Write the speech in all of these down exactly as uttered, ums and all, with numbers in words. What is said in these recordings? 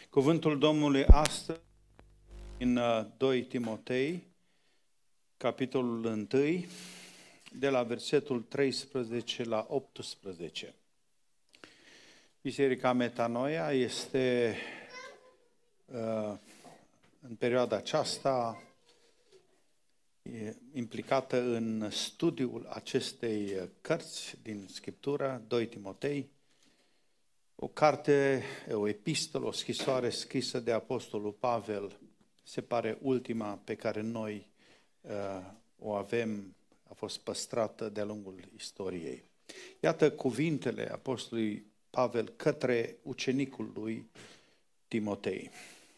Cuvântul Domnului astăzi, în doi Timotei, capitolul unu, de la versetul treisprezece la optsprezece. Biserica Metanoia este în perioada aceasta implicată în studiul acestei cărți din Scriptură, doi Timotei, o carte, o epistolă, o scrisoare scrisă de Apostolul Pavel, se pare ultima pe care noi uh, o avem, a fost păstrată de-a lungul istoriei. Iată cuvintele Apostolului Pavel către ucenicul lui Timotei.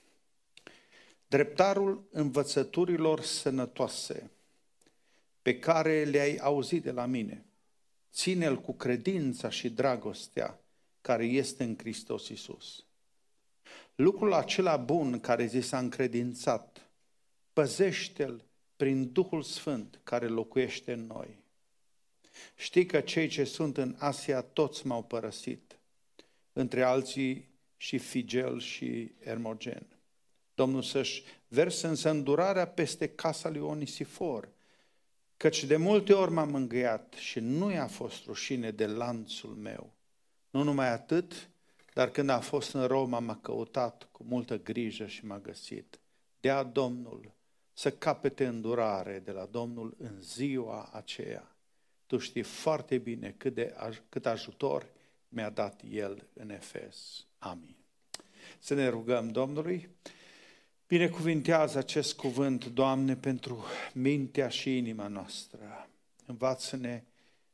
Dreptarul învățăturilor sănătoase pe care le-ai auzit de la mine, ține-l cu credința și dragostea care este în Hristos Iisus. Lucrul acela bun care ți s-a încredințat, păzește-l prin Duhul Sfânt care locuiește în noi. Știi că cei ce sunt în Asia toți m-au părăsit, între alții și Figel și Hermogen. Domnul să-și verse însă îndurarea peste casa lui Onisifor, căci de multe ori m-am mângâiat și nu i-a fost rușine de lanțul meu. Nu numai atât, dar când a fost în Roma m-a căutat cu multă grijă și m-a găsit. Dea Domnul să capete îndurare de la Domnul în ziua aceea. Tu știi foarte bine cât, de, cât ajutor mi-a dat El în Efes. Amin. Să ne rugăm Domnului. Binecuvintează acest cuvânt, Doamne, pentru mintea și inima noastră. Învață-ne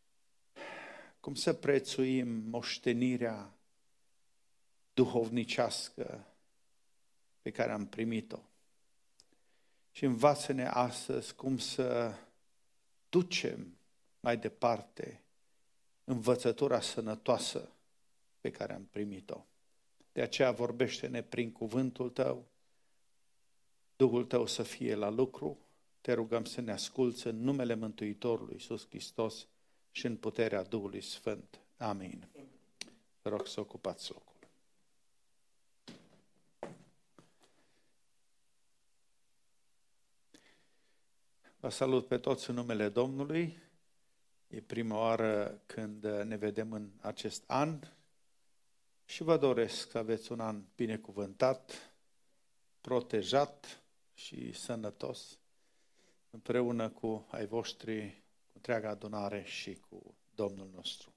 cum să prețuim moștenirea duhovnicească pe care am primit-o. Și învață-ne astăzi cum să ducem mai departe învățătura sănătoasă pe care am primit-o. De aceea vorbește-ne prin cuvântul Tău, Duhul Tău să fie la lucru, te rugăm să ne asculți în numele Mântuitorului Iisus Hristos și în puterea Duhului Sfânt. Amin. Vă rog să ocupați locul. Vă salut pe toți în numele Domnului. E prima oară când ne vedem în acest an și vă doresc să aveți un an binecuvântat, protejat și sănătos, împreună cu ai voștri, cu întreaga adunare și cu Domnul nostru.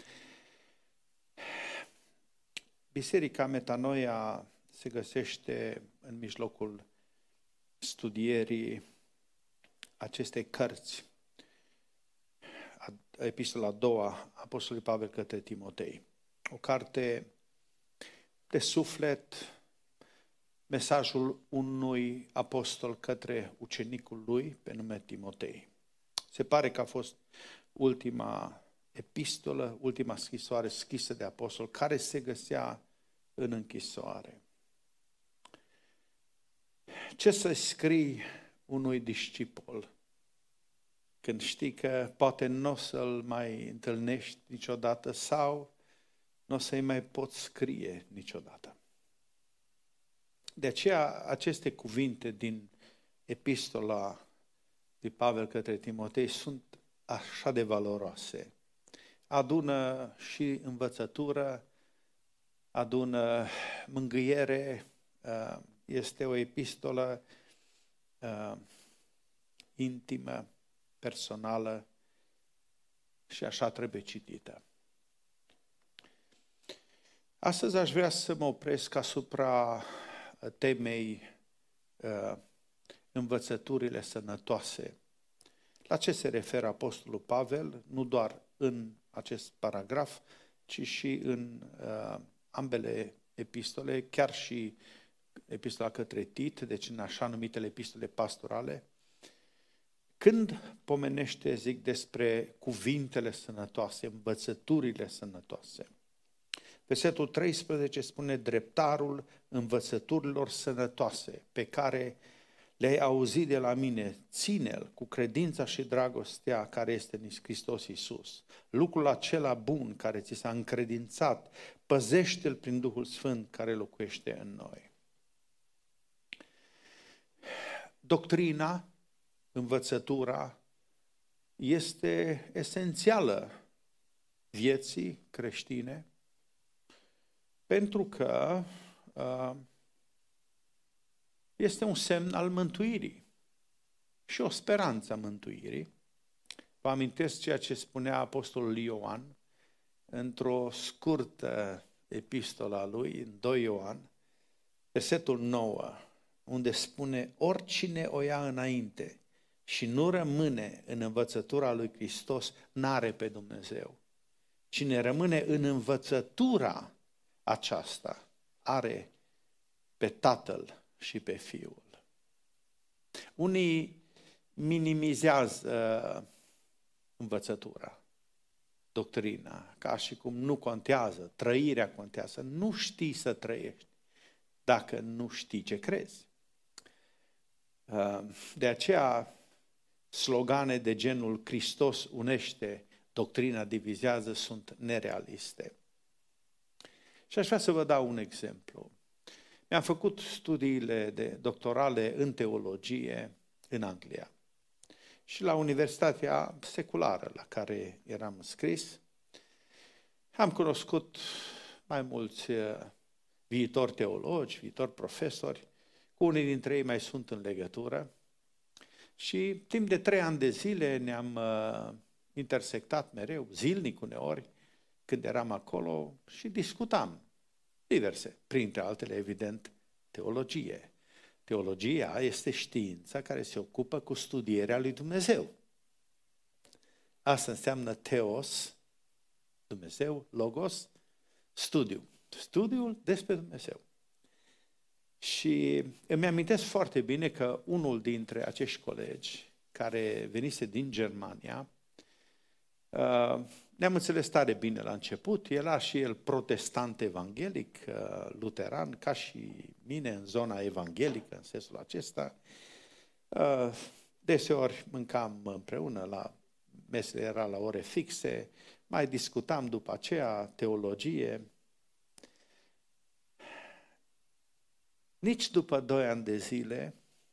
Biserica Metanoia se găsește în mijlocul studierii acestei cărți, epistola a doua, Apostolului Pavel către Timotei. O carte de suflet, mesajul unui apostol către ucenicul lui pe nume Timotei. Se pare că a fost ultima epistolă, ultima scrisoare scrisă de apostol, care se găsea în închisoare. Ce să scrii unui discipol când știi că poate nu o să-l mai întâlnești niciodată sau nu o să-i mai poți scrie niciodată? De aceea aceste cuvinte din epistola lui Pavel către Timotei sunt așa de valoroase. Adună și învățătură, adună mângâiere, este o epistolă intimă, personală și așa trebuie citită. Astăzi aș vrea să mă opresc asupra temei uh, învățăturile sănătoase. La ce se referă Apostolul Pavel, nu doar în acest paragraf, ci și în uh, ambele epistole, chiar și epistola către Tit, deci în așa numitele epistole pastorale. Când pomenește, zic, despre cuvintele sănătoase, învățăturile sănătoase, versetul treisprezece spune: dreptarul învățăturilor sănătoase pe care le-ai auzit de la mine, ține-l cu credința și dragostea care este în Hristos Iisus. Lucrul acela bun care ți s-a încredințat, păzește-l prin Duhul Sfânt care locuiește în noi. doctrina, învățătura este esențială vieții creștine, pentru că uh, este un semn al mântuirii și o speranță a mântuirii. Vă amintesc ceea ce spunea apostolul Ioan într-o scurtă epistolă a lui, în doi Ioan, versetul nouă, unde spune: oricine o ia înainte și nu rămâne în învățătura lui Hristos, n-are pe Dumnezeu. Cine rămâne în învățătura aceasta, are pe Tatăl și pe Fiul. Unii minimizează învățătura, doctrina, ca și cum nu contează, trăirea contează. Nu știi să trăiești dacă nu știi ce crezi. De aceea, slogane de genul Hristos unește, doctrina divizează sunt nerealiste. Și aș vrea să vă dau un exemplu. Mi-am făcut studiile de doctorale în teologie în Anglia. Și la universitatea seculară la care eram înscris, am cunoscut mai mulți viitori teologi, viitori profesori, cu unii dintre ei mai sunt în legătură. Și timp de trei ani de zile ne-am uh, intersectat mereu, zilnic uneori, când eram acolo și discutam diverse, printre altele, evident, teologie. Teologia este știința care se ocupă cu studierea lui Dumnezeu. Asta înseamnă teos, Dumnezeu, logos, studiu. Studiul despre Dumnezeu. Și îmi amintesc foarte bine că unul dintre acești colegi, care venise din Germania, ne-am înțeles tare bine la început, era și el protestant evanghelic, luteran, ca și mine în zona evanghelică, în sensul acesta. Deseori mâncam împreună, la mesele era la ore fixe, mai discutam după aceea teologie. Nici după doi ani de zile,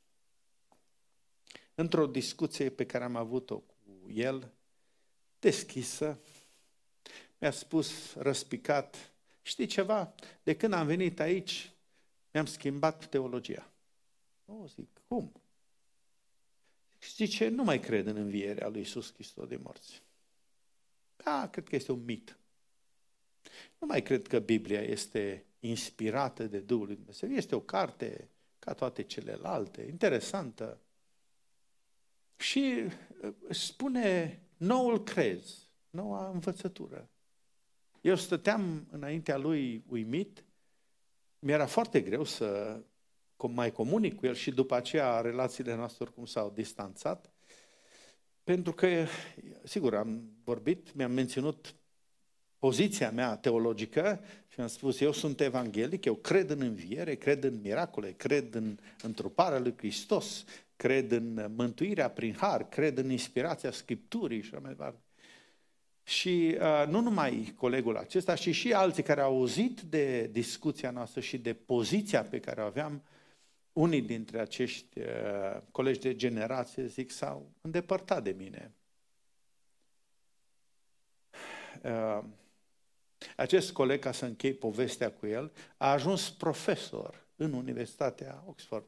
într-o discuție pe care am avut-o cu el, deschisă, mi-a spus răspicat: știi ceva? De când am venit aici, mi-am schimbat teologia. O, zic, cum? Zice, nu mai cred în învierea lui Iisus Hristos de morți. Da, cred că este un mit. Nu mai cred că Biblia este inspirată de Duhul lui Dumnezeu. Este o carte ca toate celelalte, interesantă. Și spune noul crez, noua învățătură. Eu stăteam înaintea lui uimit, mi-era foarte greu să mai comunic cu el și după aceea relațiile noastre oricum s-au distanțat, pentru că, sigur, am vorbit, mi-am menținut poziția mea teologică și am spus, eu sunt evanghelic, eu cred în înviere, cred în miracole, cred în întruparea lui Hristos, cred în mântuirea prin har, cred în inspirația Scripturii și așa mai departe. Și uh, nu numai colegul acesta, ci și alții care au auzit de discuția noastră și de poziția pe care o aveam, unii dintre acești uh, colegi de generație, zic, s-au îndepărtat de mine. Uh, acest coleg, ca să închei povestea cu el, a ajuns profesor în Universitatea Oxford.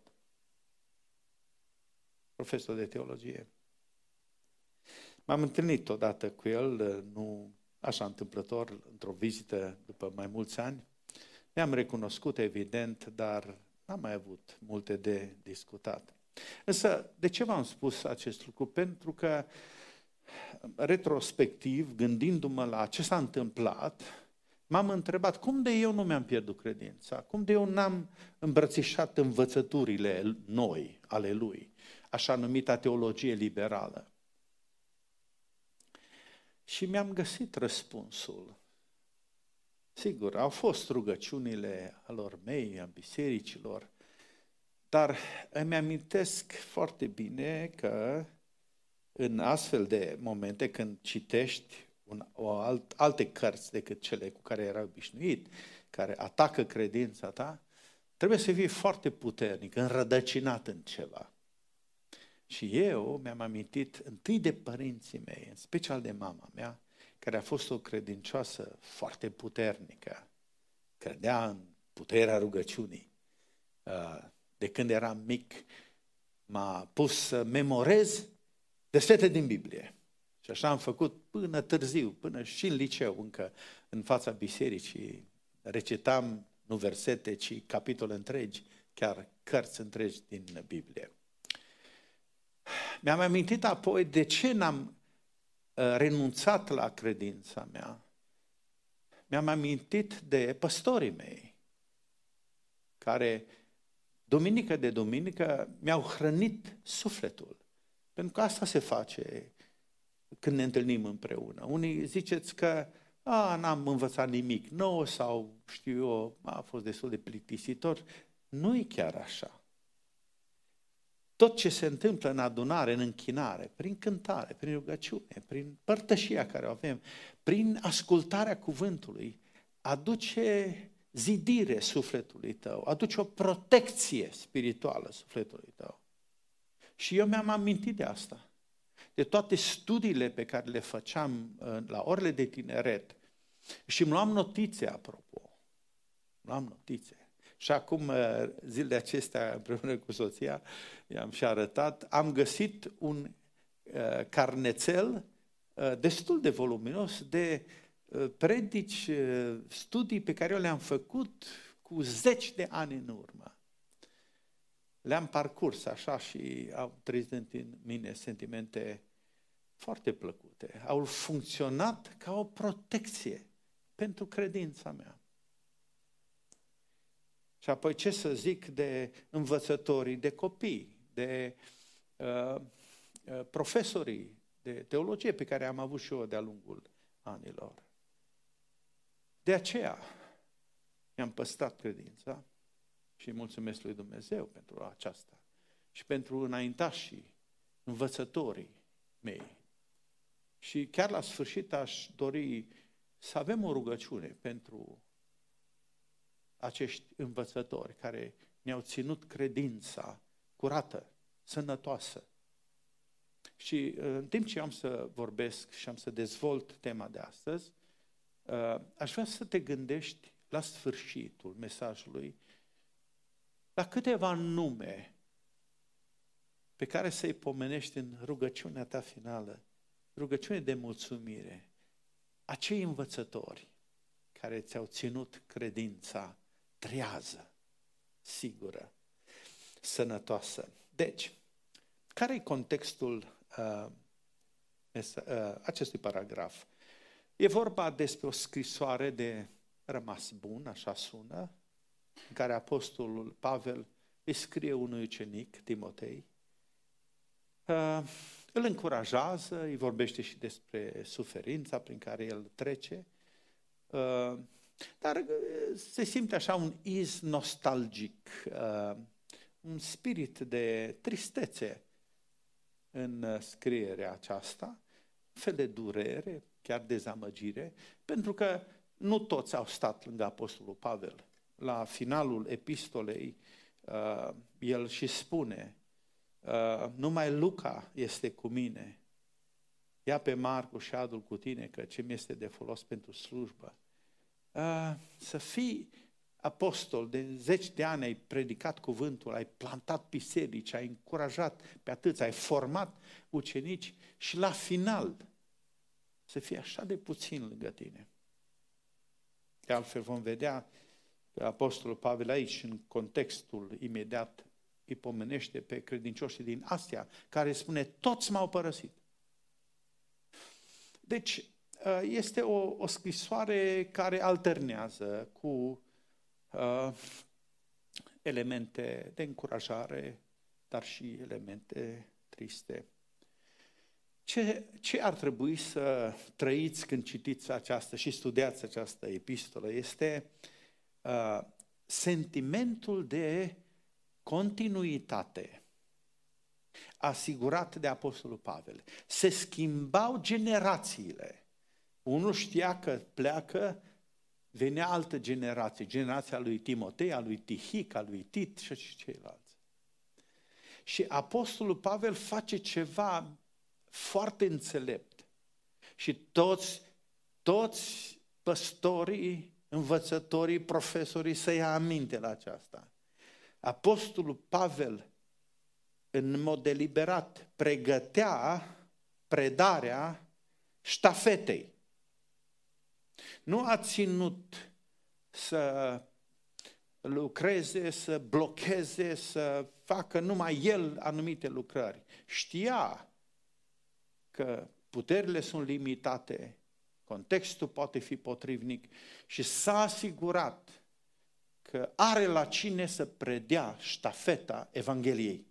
Profesor de teologie. M-am întâlnit odată cu el, nu așa întâmplător, într-o vizită după mai mulți ani. Ne-am recunoscut, evident, dar n-am mai avut multe de discutat. Însă, de ce v-am spus acest lucru? Pentru că, retrospectiv, gândindu-mă la ce s-a întâmplat, m-am întrebat, cum de eu nu mi-am pierdut credința? Cum de eu n-am îmbrățișat învățăturile noi ale lui, așa numita teologie liberală? Și mi-am găsit răspunsul. Sigur, au fost rugăciunile alor mei, a bisericilor, dar îmi amintesc foarte bine că în astfel de momente, când citești un, o alt, alte cărți decât cele cu care erai obișnuit, care atacă credința ta, trebuie să fii foarte puternic, înrădăcinat în ceva. Și eu mi-am amintit întâi de părinții mei, în special de mama mea, care a fost o credincioasă foarte puternică, credea în puterea rugăciunii. De când eram mic, m-a pus să memorez versete din Biblie. Și așa am făcut până târziu, până și în liceu, încă în fața bisericii, recitam nu versete, ci capitole întregi, chiar cărți întregi din Biblie. Mi-am amintit apoi de ce n-am renunțat la credința mea. Mi-am amintit de păstorii mei, care duminică de duminică mi-au hrănit sufletul. Pentru că asta se face când ne întâlnim împreună. Unii ziceți că a, n-am învățat nimic nou sau știu eu, a fost destul de plictisitor. Nu e chiar așa. Tot ce se întâmplă în adunare, în închinare, prin cântare, prin rugăciune, prin părtășia care o avem, prin ascultarea cuvântului, aduce zidire sufletului tău, aduce o protecție spirituală sufletului tău. Și eu mi-am amintit de asta, de toate studiile pe care le făceam la orele de tineret și îmi luam notițe, apropo, îmi luam notițe. Și acum, zilele acestea, împreună cu soția, i-am și arătat, am găsit un uh, carnețel uh, destul de voluminos de uh, predici, uh, studii pe care eu le-am făcut cu zeci de ani în urmă. Le-am parcurs așa și au trezit în mine sentimente foarte plăcute. Au funcționat ca o protecție pentru credința mea. Și apoi ce să zic de învățătorii, de copii, de uh, uh, profesorii de teologie pe care am avut și eu de-a lungul anilor. De aceea mi-am păstrat credința și mulțumesc lui Dumnezeu pentru aceasta și pentru înaintașii, învățătorii mei. Și chiar la sfârșit aș dori să avem o rugăciune pentru acești învățători care ne-au ținut credința curată, sănătoasă. Și în timp ce am să vorbesc și am să dezvolt tema de astăzi, aș vrea să te gândești la sfârșitul mesajului, la câteva nume pe care să-i pomenești în rugăciunea ta finală, rugăciune de mulțumire, acei învățători care ți-au ținut credința trează, sigură, sănătoasă. Deci, care e contextul uh, uh, acestui paragraf? E vorba despre o scrisoare de rămas bun, așa sună, în care apostolul Pavel îi scrie unui ucenic, Timotei, uh, îl încurajează, îi vorbește și despre suferința prin care el trece, uh, dar se simte așa un iz nostalgic, uh, un spirit de tristețe în scrierea aceasta, un fel de durere, chiar dezamăgire, pentru că nu toți au stat lângă apostolul Pavel. La finalul epistolei, uh, el și spune, uh, numai Luca este cu mine, ia pe Marcu și adu-l cu tine, că ce mi este de folos pentru slujbă. Uh, să fii apostol, de zeci de ani ai predicat cuvântul, ai plantat biserici, ai încurajat pe atâți, ai format ucenici și la final să fie așa de puțin lângă tine. De altfel vom vedea că apostolul Pavel aici, în contextul imediat, îi pomenește pe credincioșii din Asia, care spune, toți m-au părăsit. Deci, este o, o scrisoare care alternează cu uh, elemente de încurajare, dar și elemente triste. Ce, ce ar trebui să trăiți când citiți această și studiați această epistolă este uh, sentimentul de continuitate asigurat de apostolul Pavel. Se schimbau generațiile. Unul știa că pleacă, venea altă generație, generația lui Timotei, a lui Tihic, a lui Tit și ceilalți. Și apostolul Pavel face ceva foarte înțelept. Și toți, toți păstorii, învățătorii, profesorii să ia aminte la aceasta. Apostolul Pavel, în mod deliberat, pregătea predarea ștafetei. Nu a ținut să lucreze, să blocheze, să facă numai el anumite lucrări. Știa că puterile sunt limitate, contextul poate fi potrivnic și s-a asigurat că are la cine să predea ștafeta Evangheliei.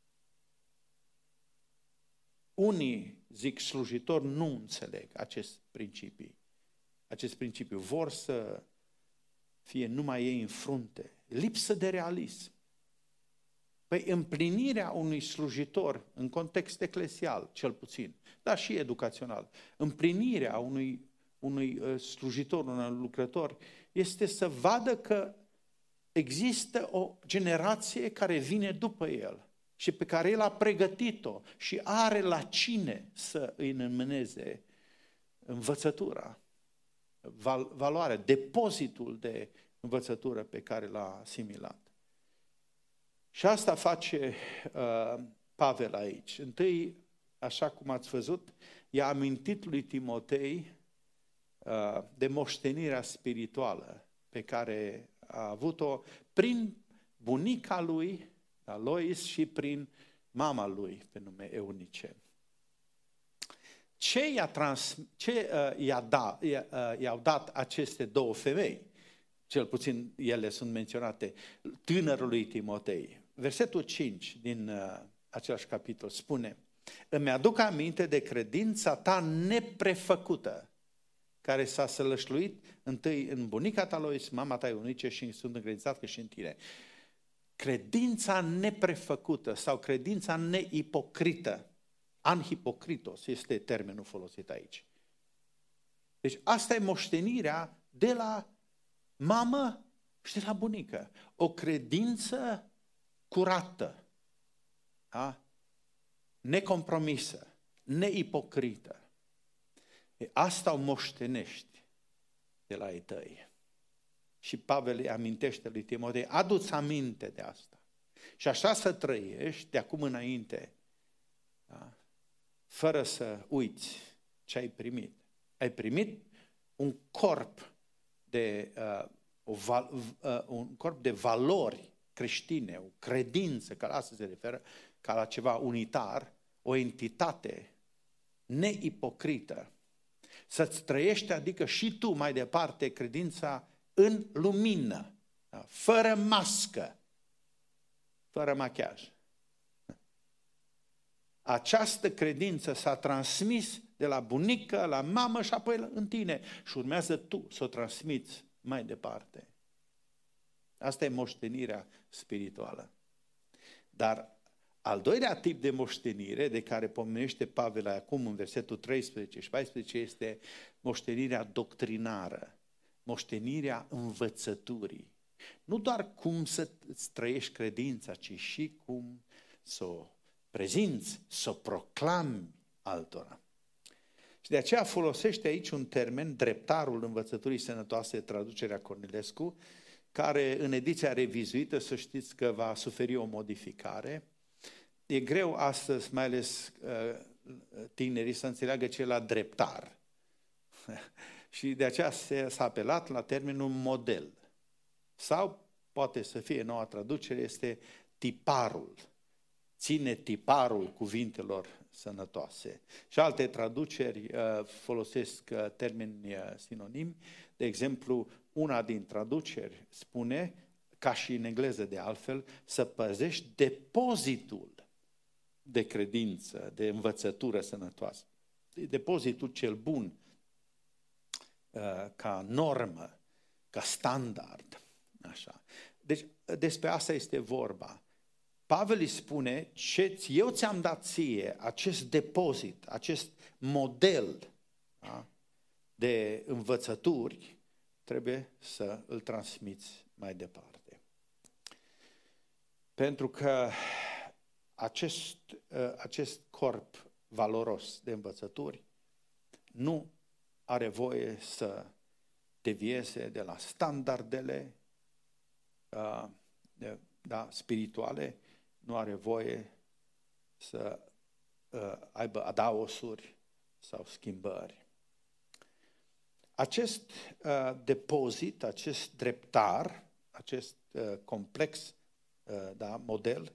Unii, zic slujitori, nu înțeleg acest principiu. Acest principiu. Vor să fie numai ei în frunte. Lipsă de realism. Păi împlinirea unui slujitor, în context eclesial, cel puțin, dar și educațional, împlinirea unui, unui slujitor, unui lucrător, este să vadă că există o generație care vine după el și pe care el a pregătit-o și are la cine să îi înmâneze învățătura, val, valoarea, depozitul de învățătură pe care l-a asimilat. Și asta face uh, Pavel aici. Întâi, așa cum ați văzut, i-a amintit lui Timotei uh, de moștenirea spirituală pe care a avut-o prin bunica lui, Lois, și prin mama lui, pe nume Eunice. Ce i-a trans, ce, uh, i-a da, i-a, uh, i-au dat aceste două femei? Cel puțin ele sunt menționate tânărului Timotei. Versetul cinci din uh, același capitol spune: îmi aduc aminte de credința ta neprefăcută, care s-a sălășluit întâi în bunica ta Lois, mama ta Eunice, și sunt încredințat că și în tine. Credința neprefăcută sau credința neipocrită, anhipocritos este termenul folosit aici. Deci asta e moștenirea de la mamă și de la bunică. O credință curată, da? Necompromisă, neipocrită. E, asta o moștenești de la ei tăi. Și Pavel îi amintește lui Timotei: adu-ți aminte de asta. Și așa să trăiești de acum înainte, da? Fără să uiți ce ai primit. Ai primit un corp de, uh, o val, uh, un corp de valori creștine, o credință, că la asta se referă, ca la ceva unitar, o entitate neipocrită. Să-ți trăiești, adică și tu mai departe, credința în lumină, da? Fără mască, fără machiaj. Această credință s-a transmis de la bunică, la mamă și apoi în tine și urmează tu să o transmiți mai departe. Asta e moștenirea spirituală. Dar al doilea tip de moștenire de care pomenește Pavel acum în versetul treisprezece și paisprezece este moștenirea doctrinară, moștenirea învățăturii. Nu doar cum să-ți trăiești credința, ci și cum să o prezinți, să o proclami altora. Și de aceea folosește aici un termen, dreptarul învățăturii sănătoase, traducerea Cornilescu, care în ediția revizuită, să știți că va suferi o modificare. E greu astăzi, mai ales uh, tinerii, să înțeleagă ce e la dreptar. Și de aceea s-a apelat la termenul model. Sau, poate să fie noua traducere, este tiparul. Ține tiparul cuvintelor sănătoase. Și alte traduceri uh, folosesc uh, termeni uh, sinonimi. De exemplu, una din traduceri spune, ca și în engleză de altfel, să păzești depozitul de credință, de învățătură sănătoasă. Depozitul cel bun, uh, ca normă, ca standard. Așa. Deci despre asta este vorba. Pavel îi spune, ce eu ți-am dat ție, acest depozit, acest model, da, de învățături, trebuie să îl transmiți mai departe. Pentru că acest, acest corp valoros de învățături nu are voie să devieze de la standardele uh, de, da, spirituale, nu are voie să uh, aibă adaosuri sau schimbări. Acest uh, depozit, acest dreptar, acest uh, complex, uh, da, model,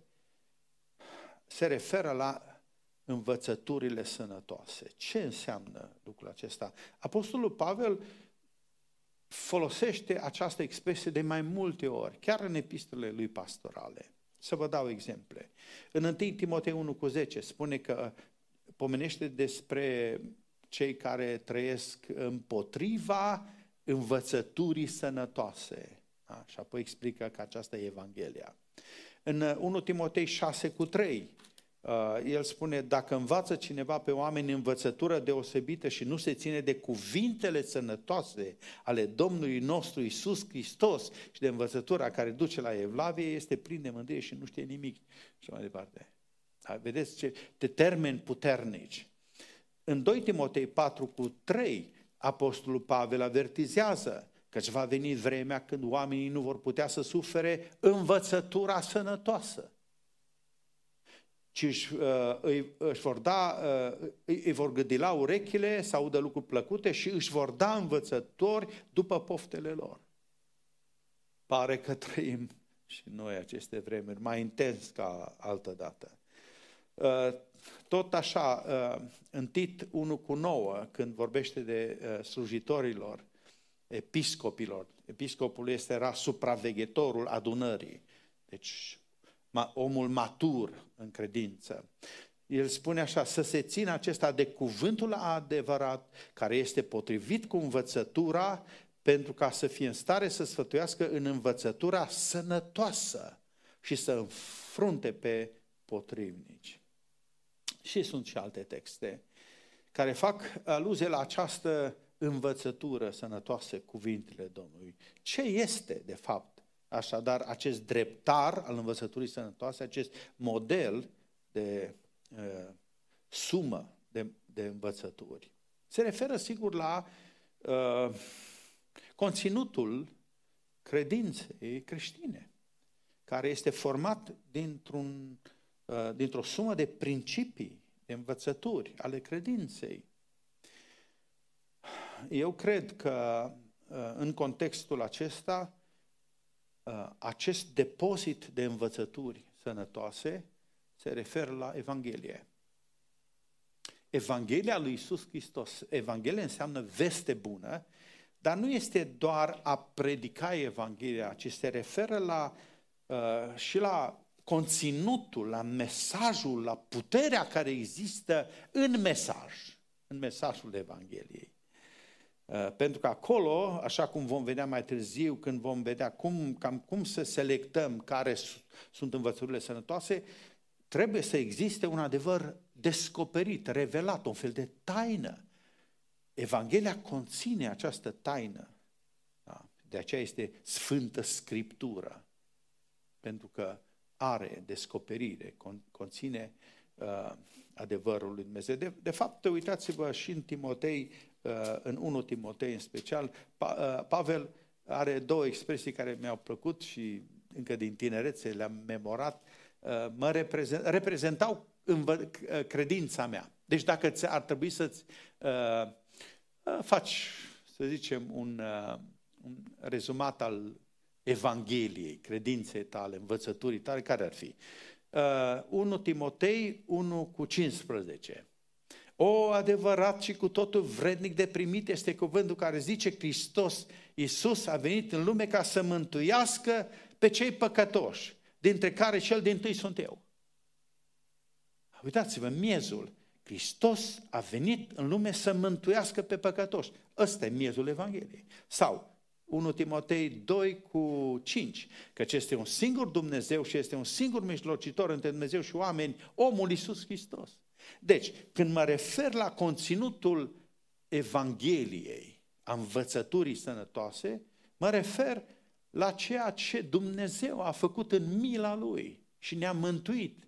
se referă la învățăturile sănătoase. Ce înseamnă lucrul acesta? Apostolul Pavel folosește această expresie de mai multe ori, chiar în epistolele lui pastorale. Să vă dau exemple. În întâi Timotei unu cu zece spune că pomenește despre cei care trăiesc împotriva învățăturii sănătoase. Da? Și apoi explică că aceasta e Evanghelia. În unu Timotei șase cu trei, el spune, dacă învață cineva pe oameni învățătură deosebită și nu se ține de cuvintele sănătoase ale Domnului nostru Iisus Hristos și de învățătura care duce la evlavie, este plin de mândrie și nu știe nimic. Și mai departe. Da, vedeți ce de termeni puternici. În doi Timotei patru cu trei, Apostolul Pavel avertizează că va veni vremea când oamenii nu vor putea să sufere învățătura sănătoasă, ci își, îi, își vor da, îi, îi vor gâdila urechile să audă lucruri plăcute și își vor da învățători după poftele lor. Pare că trăim și noi aceste vremuri mai intens ca altă dată. Tot așa, în Tit unu cu nouă, când vorbește de slujitorilor, episcopilor, episcopul este era supraveghetorul adunării, deci omul matur în credință. El spune așa, să se țină acesta de cuvântul adevărat, care este potrivit cu învățătura, pentru ca să fie în stare să sfătuiască în învățătura sănătoasă și să înfrunte pe potrivnici. Și sunt și alte texte care fac aluzie la această învățătură sănătoasă, cuvintele Domnului. Ce este, de fapt, așadar, acest dreptar al învățăturii sănătoase, acest model de uh, sumă de, de învățături? Se referă, sigur, la uh, conținutul credinței creștine, care este format dintr-un, uh, dintr-o sumă de principii, de învățături ale credinței. Eu cred că uh, în contextul acesta, acest depozit de învățături sănătoase se referă la Evanghelie. Evanghelia lui Iisus Hristos. Evanghelia înseamnă veste bună, dar nu este doar a predica Evanghelia, ci se referă la, uh, și la conținutul, la mesajul, la puterea care există în mesaj, în mesajul Evangheliei. Pentru că acolo, așa cum vom vedea mai târziu, când vom vedea cum, cam cum să selectăm care sunt învățăturile sănătoase, trebuie să existe un adevăr descoperit, revelat, un fel de taină. Evanghelia conține această taină. Da? De aceea este Sfântă Scriptură, pentru că are descoperire, conține uh, adevărul lui Dumnezeu. De, de fapt, uitați-vă și în Timotei, în unu Timotei în special, Pavel are două expresii care mi-au plăcut și încă din tinerețe le-am memorat, mă reprezent, reprezentau credința mea. Deci dacă ar trebui să-ți faci, să zicem, un, un rezumat al Evangheliei, credinței tale, învățăturii tale, care ar fi? unu Timotei unu cu cincisprezece. O, adevărat și cu totul vrednic de primit este cuvântul care zice Hristos, Iisus a venit în lume ca să mântuiască pe cei păcătoși, dintre care cel dintâi sunt eu. Uitați-vă, miezul, Hristos a venit în lume să mântuiască pe păcătoși. Ăsta e miezul Evangheliei. Sau unu Timotei doi cu cinci, căci este un singur Dumnezeu și este un singur mijlocitor între Dumnezeu și oameni, omul Iisus Hristos. Deci, când mă refer la conținutul Evangheliei, a învățăturii sănătoase, mă refer la ceea ce Dumnezeu a făcut în mila Lui și ne-a mântuit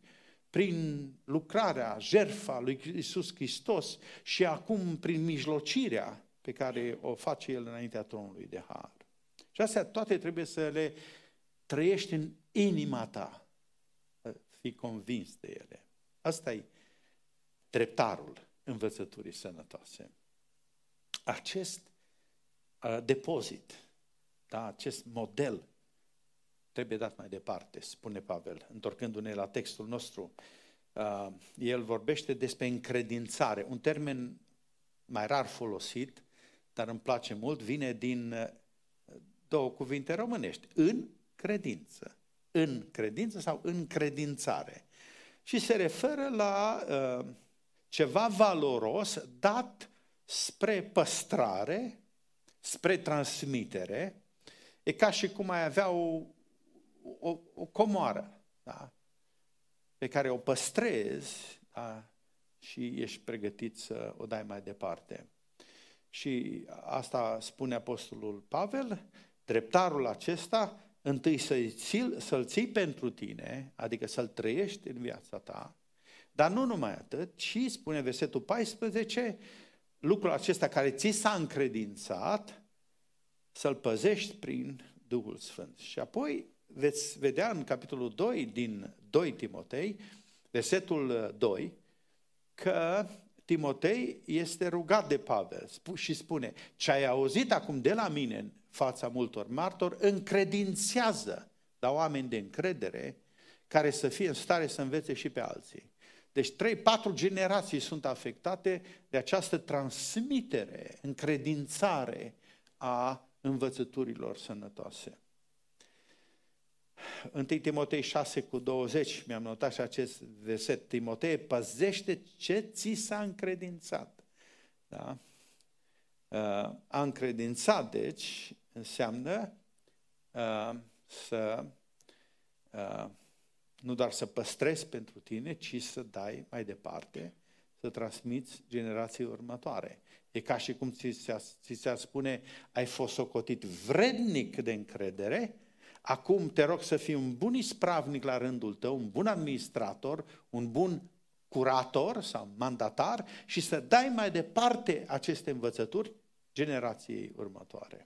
prin lucrarea, jertfa lui Iisus Hristos și acum prin mijlocirea pe care o face El înaintea tronului de har. Și astea toate trebuie să le trăiești în inima ta, să fii convins de ele. Asta e dreptarul învățăturii sănătoase. Acest uh, depozit, da, acest model trebuie dat mai departe, spune Pavel, întorcându-ne la textul nostru. Uh, el vorbește despre încredințare, un termen mai rar folosit, dar îmi place mult, vine din uh, două cuvinte românești, în credință, în credință sau încredințare. Și se referă la uh, ceva valoros dat spre păstrare, spre transmitere. E ca și cum ai avea o, o, o comoară, da? Pe care o păstrezi, da? Și ești pregătit să o dai mai departe. Și asta spune Apostolul Pavel, dreptarul acesta, întâi să-l ții, să-l ții pentru tine, adică să-l trăiești în viața ta, dar nu numai atât, ci, spune versetul paisprezece, lucrul acesta care ți s-a încredințat, să-l păzești prin Duhul Sfânt. Și apoi veți vedea în capitolul doi din doi Timotei, versetul doi, că Timotei este rugat de Pavel și spune, ce ai auzit acum de la mine în fața multor martori, încredințează la oameni de încredere care să fie în stare să învețe și pe alții. Deci trei, patru generații sunt afectate de această transmitere, încredințare a învățăturilor sănătoase. întâi Timotei șase cu douăzeci, mi-am notat și acest verset, Timotei, păzește ce ți s-a încredințat. Da? A încredința, deci, înseamnă uh, să uh, nu doar să păstrezi pentru tine, ci să dai mai departe, să transmiți generației următoare. E ca și cum ți se, ți se spune, ai fost socotit vrednic de încredere, acum te rog să fii un bun ispravnic la rândul tău, un bun administrator, un bun curator sau mandatar și să dai mai departe aceste învățături generației următoare.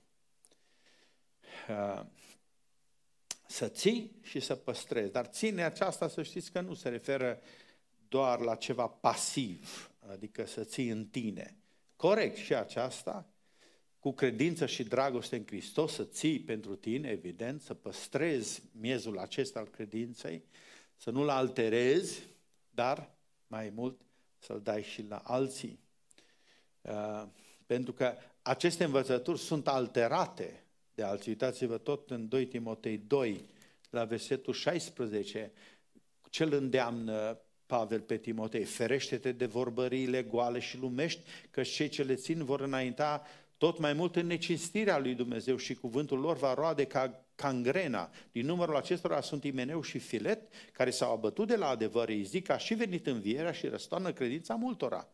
Să ții și să păstrezi. Dar ține aceasta, să știți că nu se referă doar la ceva pasiv, adică să ții în tine. Corect și aceasta, cu credință și dragoste în Hristos, să ții pentru tine, evident, să păstrezi miezul acesta al credinței, să nu-l alterezi, dar mai mult să-l dai și la alții. Uh, pentru că aceste învățături sunt alterate de alții. Uitați-vă tot în doi Timotei doi, la versetul șaisprezece, ce îl îndeamnă Pavel pe Timotei, ferește-te de vorbăriile goale și lumești, că cei ce le țin vor înainta tot mai mult în necinstirea lui Dumnezeu și cuvântul lor va roade ca cangrena. Din numărul acestora sunt Imeneu și Filet, care s-au abătut de la adevăr, îi zic, a și venit învierea și răstoarnă credința multora.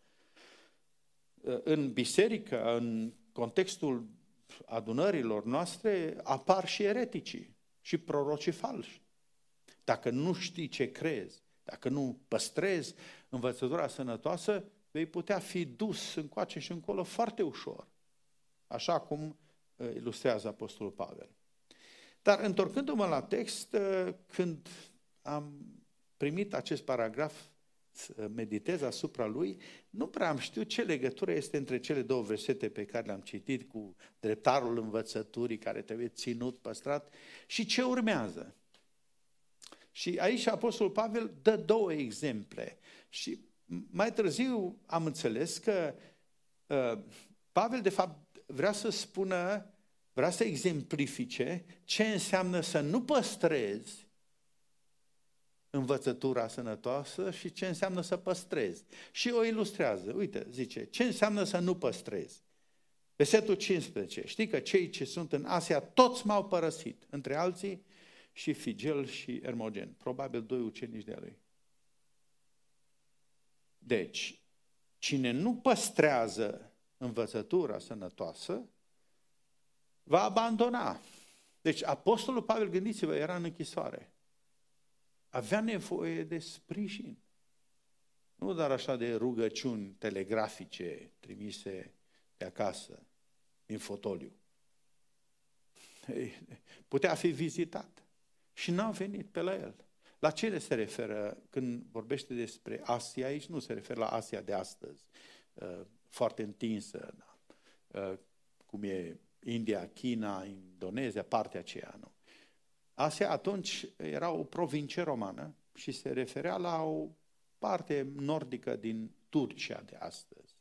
În biserică, în contextul adunărilor noastre, apar și ereticii și prorocii falși. Dacă nu știi ce crezi, dacă nu păstrezi învățătura sănătoasă, vei putea fi dus încoace și încolo foarte ușor, așa cum ilustrează Apostolul Pavel. Dar întorcându-mă la text, când am primit acest paragraf, să meditez asupra lui, nu prea am știut ce legătură este între cele două versete pe care le-am citit cu dreptarul învățăturii care trebuie ținut, păstrat și ce urmează. Și aici Apostolul Pavel dă două exemple și mai târziu am înțeles că uh, Pavel de fapt vrea să spună, vrea să exemplifice ce înseamnă să nu păstrezi învățătura sănătoasă și ce înseamnă să păstrezi. Și o ilustrează. Uite, zice, ce înseamnă să nu păstrezi? Versetul cincisprezece. Știi că cei ce sunt în Asia toți m-au părăsit, între alții și Figel și Ermogen. Probabil doi ucenici de-a lui. Deci, cine nu păstrează învățătura sănătoasă, va abandona. Deci, Apostolul Pavel, gândiți-vă, era în închisoare. avea nevoie de sprijin. Nu doar așa de rugăciuni telegrafice trimise de acasă, din fotoliu. Putea fi vizitat. Și n-au venit pe la el. La ce se referă când vorbește despre Asia aici? Nu se referă la Asia de astăzi, foarte întinsă, cum e India, China, Indonezia, partea aceea, nu. Asia atunci era o provincie romană și se referea la o parte nordică din Turcia de astăzi.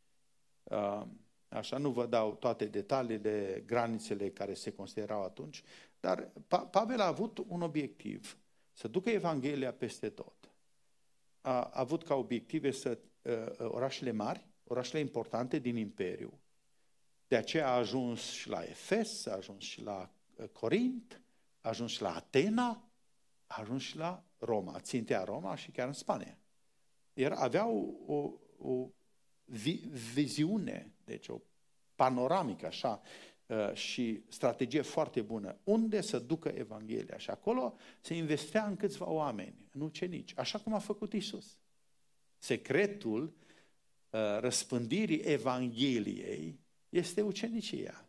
Așa, nu vă dau toate detaliile, granițele care se considerau atunci, dar Pavel a avut un obiectiv, să ducă Evanghelia peste tot. A avut ca obiective să, orașele mari, orașele importante din Imperiu. De aceea a ajuns și la Efes, a ajuns și la Corint, a ajuns și la Atena, a ajuns și la Roma, țintea Roma și chiar în Spania. Era, avea o, o, o vi, viziune, deci o panoramică așa și strategie foarte bună. Unde să ducă Evanghelia? Și acolo se investea în câțiva oameni, în ucenici, așa cum a făcut Iisus. Secretul răspândirii Evangheliei este ucenicia.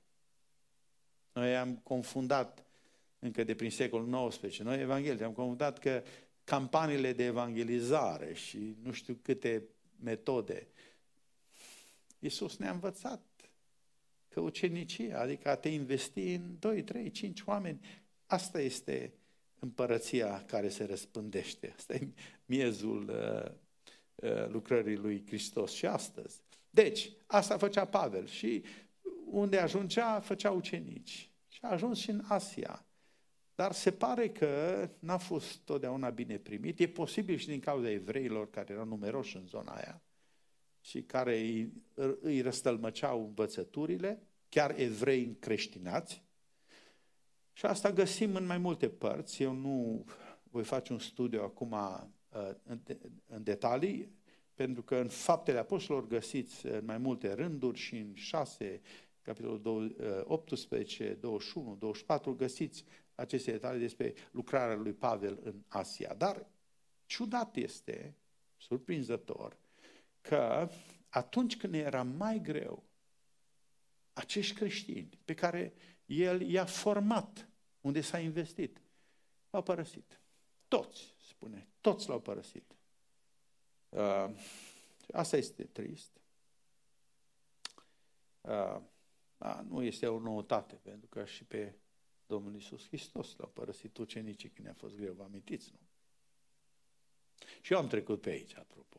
Noi am confundat încă de prin secolul nouăsprezece, noi Evanghelie, am confundat că campaniile de evangelizare și nu știu câte metode. Iisus ne-a învățat că ucenicia, adică a te investi în doi, trei, cinci oameni, asta este împărăția care se răspândește. Asta e miezul uh, uh, lucrării lui Hristos și astăzi. Deci, asta făcea Pavel și unde ajungea, făcea ucenici. Și a ajuns și în Asia. Dar se pare că n-a fost totdeauna bine primit. E posibil și din cauza evreilor care erau numeroși în zona aia și care îi, îi răstălmăceau învățăturile, chiar evrei încreștinați. Și asta găsim în mai multe părți. Eu nu voi face un studiu acum în detalii, pentru că în Faptele Apostolilor găsiți în mai multe rânduri și în șase, capitolul optsprezece, douăzeci și unu, douăzeci și patru, găsiți aceste detalii despre lucrarea lui Pavel în Asia. Dar ciudat este, surprinzător, că atunci când era mai greu, acești creștini pe care el i-a format, unde s-a investit, l-au părăsit. Toți, spune, toți l-au părăsit. Uh, asta este trist. Uh, da, nu este o noutate, pentru că și pe Domnul Iisus Hristos l-au părăsit ucenicii când a fost greu, vă amintiți, nu? Și eu am trecut pe aici, apropo.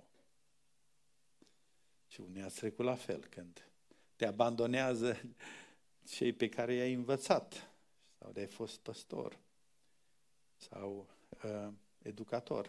Și unii ați trecut la fel, când te abandonează cei pe care i-ai învățat, sau de ai fost păstor, sau uh, educator.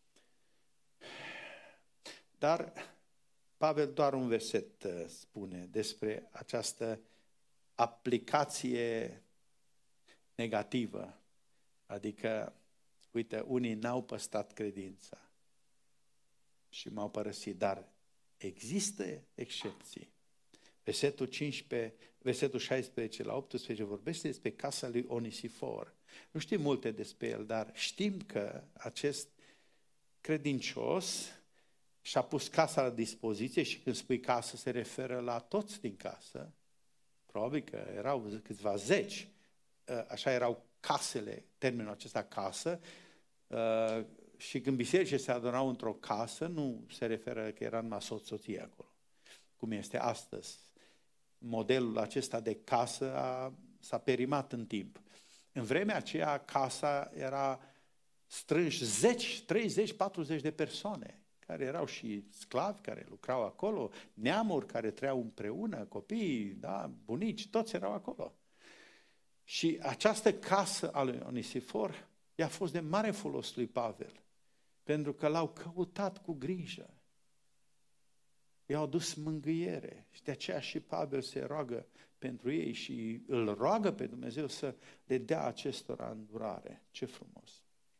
Dar Pavel doar un verset uh, spune despre această aplicație negativă. Adică, uite, unii n-au păstrat credința și m-au părăsit, dar există excepții. Versetul cincisprezece, versetul șaisprezece la optsprezece vorbește despre casa lui Onisifor. Nu știm multe despre el, dar știm că acest credincios și-a pus casa la dispoziție și când spui casă se referă la toți din casă. Probabil că erau câțiva zeci. Așa erau casele, termenul acesta casă. Și când bisericile se adunau într-o casă, nu se referă că era numai soț-soție acolo, cum este astăzi. Modelul acesta de casă a, s-a perimat în timp. În vremea aceea, casa era strânși zeci, treizeci, patruzeci de persoane, care erau și sclavi, care lucrau acolo, neamuri care trăiau împreună, copii, da, bunici, toți erau acolo. Și această casă a lui Onisifor i-a fost de mare folos lui Pavel, pentru că l-au căutat cu grijă. I-au adus mângâiere și de aceea și Pavel se roagă pentru ei și îl roagă pe Dumnezeu să le dea acestora îndurare. Ce frumos!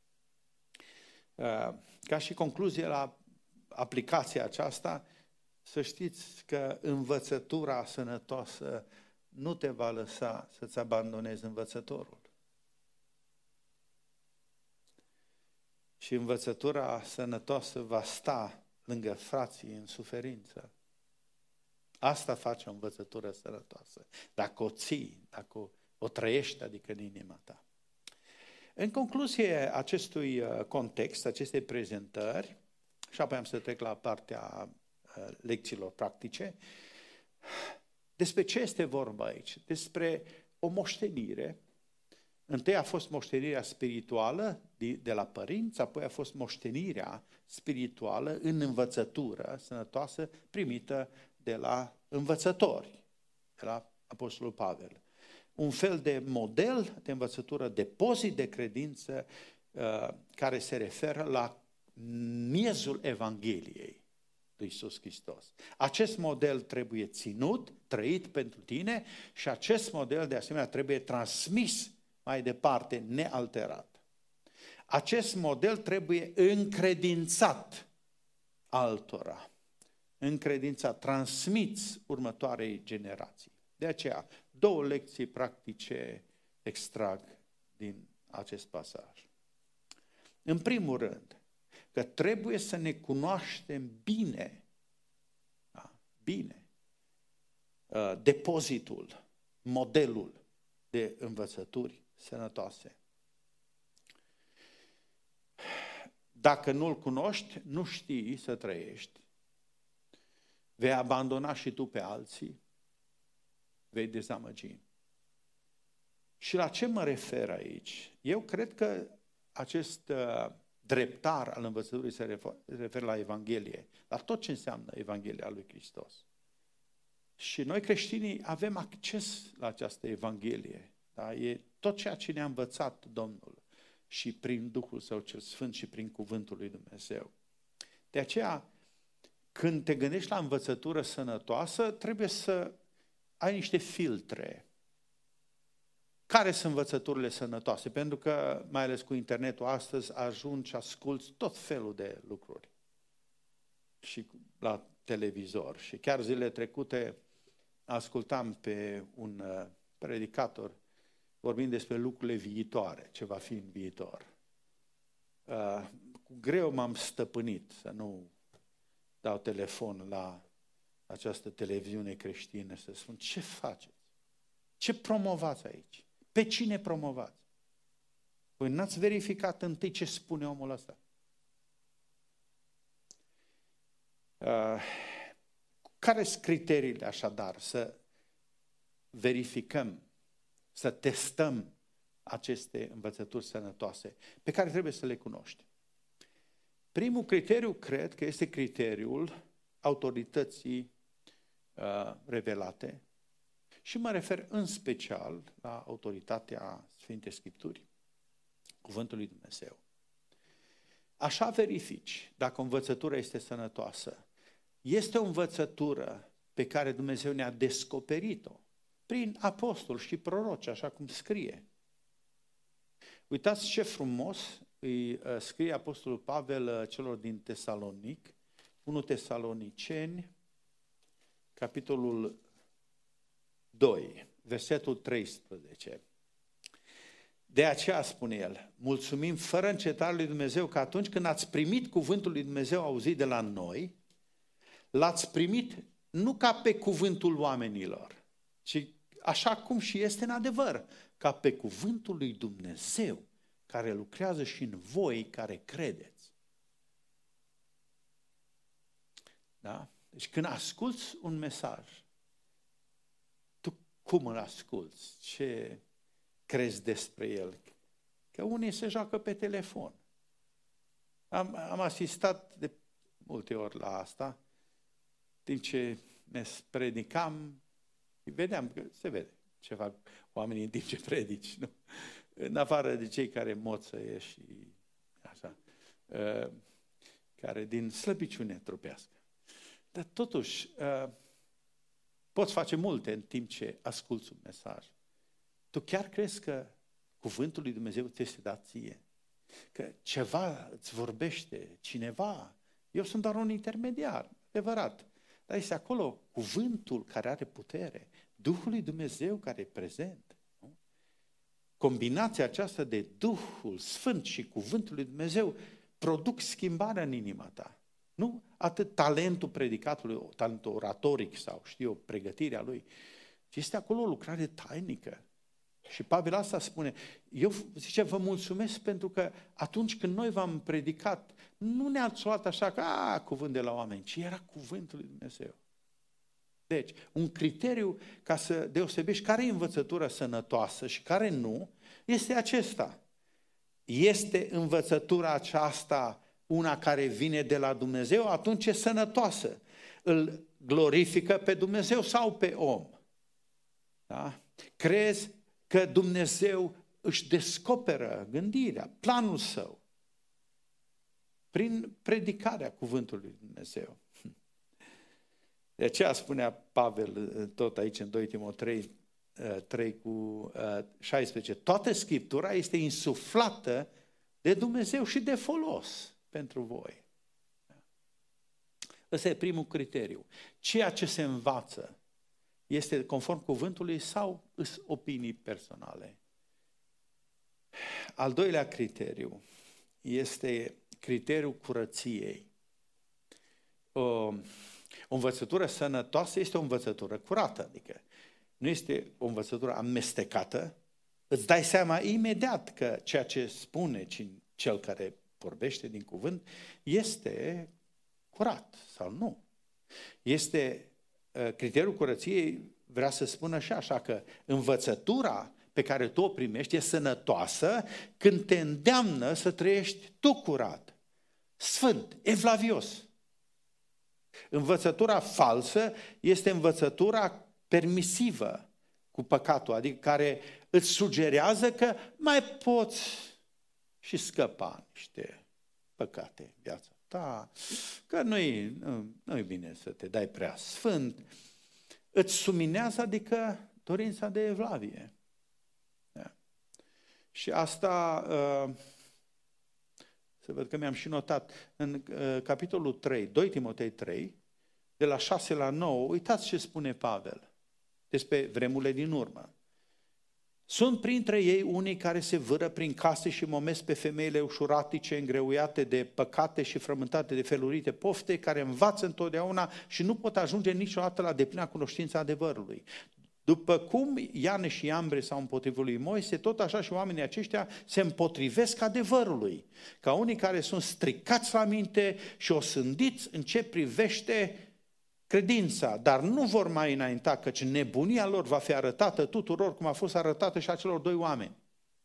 Ca și concluzie la aplicația aceasta, să știți că învățătura sănătoasă nu te va lăsa să-ți abandonezi învățătorul. Și învățătura sănătoasă va sta lângă frații în suferință. Asta face o învățătură sănătoasă. Dacă o ții, dacă o, o trăiești, adică în inima ta. În concluzie acestui context, acestei prezentări, și apoi am să trec la partea lecțiilor practice, despre ce este vorba aici? Despre o moștenire. Întâi a fost moștenirea spirituală de la părinți, apoi a fost moștenirea spirituală în învățătură sănătoasă primită de la învățători, de la Apostolul Pavel. Un fel de model de învățătură, depozit de credință care se referă la miezul Evangheliei lui Iisus Hristos. Acest model trebuie ținut, trăit pentru tine și acest model de asemenea trebuie transmis mai departe, nealterat. Acest model trebuie încredințat altora, încredințat, transmiți următoarei generații. De aceea, două lecții practice extrag din acest pasaj. În primul rând, că trebuie să ne cunoaștem bine, da, bine, depozitul, modelul de învățături sănătoase. Dacă nu-l cunoști, nu știi să trăiești, vei abandona și tu pe alții, vei dezamăgi. Și la ce mă refer aici? Eu cred că acest uh, dreptar al învățăturii se referă la Evanghelie, la tot ce înseamnă Evanghelia lui Hristos. Și noi creștinii avem acces la această Evanghelie. Da? E tot ceea ce ne-a învățat Domnul și prin Duhul Său cel Sfânt și prin Cuvântul lui Dumnezeu. De aceea, când te gândești la învățătură sănătoasă, trebuie să ai niște filtre. Care sunt învățăturile sănătoase? Pentru că, mai ales cu internetul astăzi, ajungi și asculți tot felul de lucruri. Și la televizor. Și chiar zilele trecute ascultam pe un predicator vorbind despre lucrurile viitoare, ce va fi în viitor. Uh, cu greu m-am stăpânit să nu dau telefon la această televiziune creștină să spun ce faceți? Ce promovați aici? Pe cine promovați? Păi n-ați verificat întâi ce spune omul ăsta? Uh, care sunt criteriile așadar să verificăm, să testăm aceste învățături sănătoase pe care trebuie să le cunoști? Primul criteriu, cred că este criteriul autorității uh, revelate și mă refer în special la autoritatea Sfintei Scripturi, Cuvântul lui Dumnezeu. Așa verifici dacă o învățătură este sănătoasă. Este o învățătură pe care Dumnezeu ne-a descoperit-o prin apostoli și proroci, așa cum scrie. Uitați ce frumos îi scrie apostolul Pavel celor din Tesalonic, unu Tesaloniceni, capitolul doi, versetul treisprezece. De aceea spune el, mulțumim fără încetare lui Dumnezeu că atunci când ați primit cuvântul lui Dumnezeu auzit de la noi, l-ați primit nu ca pe cuvântul oamenilor, ci așa cum și este în adevăr, ca pe cuvântul lui Dumnezeu, care lucrează și în voi care credeți. Da? Deci când asculți un mesaj, tu cum îl asculți? Ce crezi despre el? Că unii se joacă pe telefon. Am, am asistat de multe ori la asta, timp ce ne predicam, vedeam că se vede ce fac oamenii în timp ce predici, nu? În afară de cei care moțăie și așa, care din slăbiciune trupească. Dar totuși, poți face multe în timp ce asculți un mesaj. Tu chiar crezi că cuvântul lui Dumnezeu ți este dat ție? Că ceva îți vorbește cineva? Eu sunt doar un intermediar, adevărat. Dar este acolo cuvântul care are putere, Duhul lui Dumnezeu care e prezent. Nu? Combinația aceasta de Duhul Sfânt și cuvântul lui Dumnezeu produc schimbarea în inima ta. Nu atât talentul predicatului, talentul oratoric sau știu eu, pregătirea lui, ci este acolo o lucrare tainică. Și Pavel asta spune, eu, zice, vă mulțumesc pentru că atunci când noi v-am predicat, nu ne-ați luat așa ca a, cuvânt de la oameni, ci era cuvântul lui Dumnezeu. Deci, un criteriu ca să deosebești care e învățătura sănătoasă și care nu, este acesta. Este învățătura aceasta una care vine de la Dumnezeu, atunci e sănătoasă. Îl glorifică pe Dumnezeu sau pe om. Da? Crezi că Dumnezeu își descoperă gândirea, planul său, prin predicarea cuvântului lui Dumnezeu. De aceea spunea Pavel tot aici în doi Timotei trei cu șaisprezece, toată Scriptura este insuflată de Dumnezeu și de folos pentru voi. Ăsta e primul criteriu. Ceea ce se învață este conform cuvântului sau îs opinii personale? Al doilea criteriu este criteriul curăției. O, o învățătură sănătoasă este o învățătură curată, adică nu este o învățătură amestecată. Îți dai seama imediat că ceea ce spune cel care vorbește din cuvânt este curat sau nu. Este criteriul curăției, vrea să spună și așa că învățătura pe care tu o primești e sănătoasă când te îndeamnă să trăiești tu curat, sfânt, evlavios. Învățătura falsă este învățătura permisivă cu păcatul, adică care îți sugerează că mai poți și scăpa niște păcate în viața ta, că nu-i, nu, nu-i bine să te dai prea sfânt. Îți suminează, adică dorința de evlavie. Da. Și asta, uh, să văd că mi-am și notat, în uh, capitolul trei, doi Timotei trei, de la șase la nouă, uitați ce spune Pavel despre vremurile din urmă. Sunt printre ei unii care se vâră prin case și momesc pe femeile ușuratice, îngreuiate de păcate și frământate de felurite pofte, care învață întotdeauna și nu pot ajunge niciodată la deplină cunoștința adevărului. După cum Iane și Iambre s-au împotrivit lui Moise, tot așa și oamenii aceștia se împotrivesc adevărului, ca unii care sunt stricați la minte și osândiți în ce privește credința, dar nu vor mai înainta, căci nebunia lor va fi arătată tuturor, cum a fost arătată și acelor doi oameni.